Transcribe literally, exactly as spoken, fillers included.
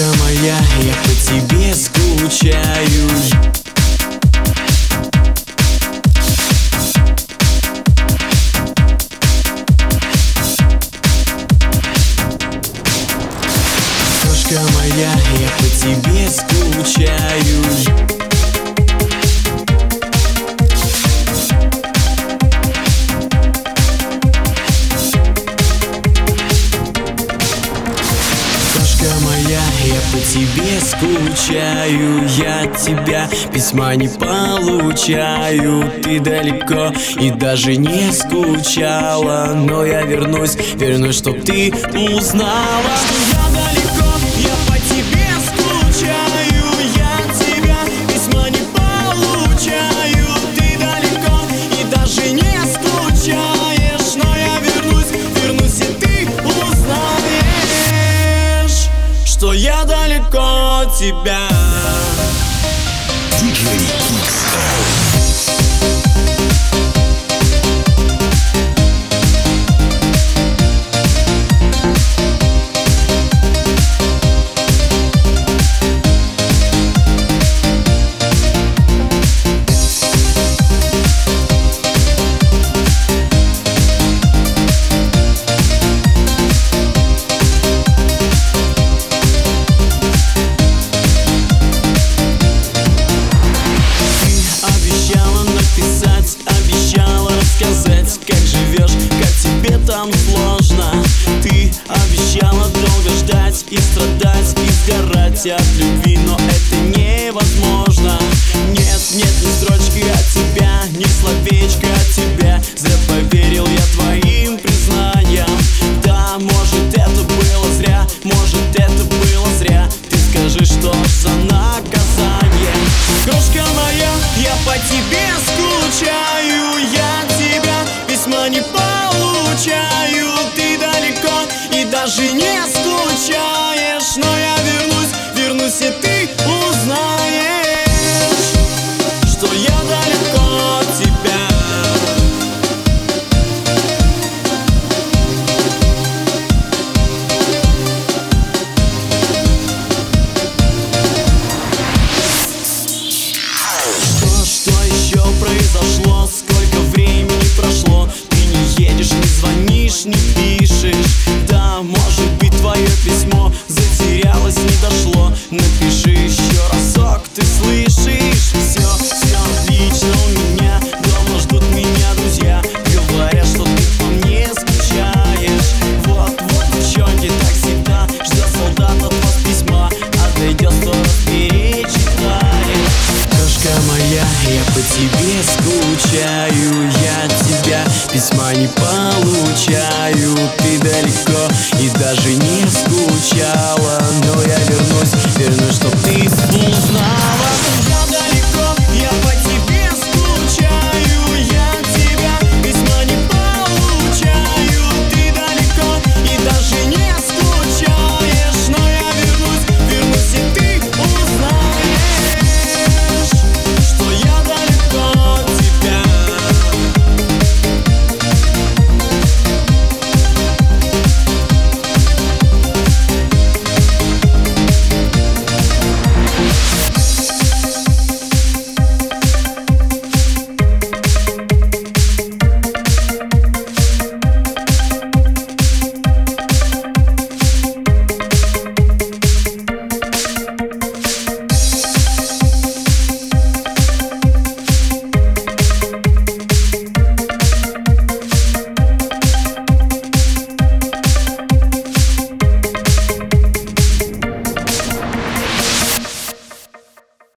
моя, я по тебе скучаю. Крошка моя, я по тебе скучаю. Моя, я по тебе скучаю. Я от тебя письма не получаю. Ты далеко и даже не скучала. Но я вернусь, вернусь, чтоб ты узнала, что я далеко, я по тебе скучаю. Я от тебя письма не получаю. Ты далеко и даже не скучаешь. Но я вернусь, вернусь, и ты узнаешь, что я далеко от тебя. диджей икс эл. Как живешь, как тебе там сложно. Ты обещала долго ждать и страдать, и сгорать от любви, но это невозможно. Нет, нет ни строчки от тебя, ни словечка от тебя. Зря поверил я твоим признаниям. Да, может это было зря, может это было зря. Ты скажи, что ж за наказание. Крошка моя, я по тебе скучаю. Я от тебя письма не получаю. Ты далеко и даже не скучаешь. Но я вернусь, вернусь, и ты узнаешь, что я далеко от тебя. Произошло, сколько времени прошло. Ты не едешь, не звонишь, не пишешь.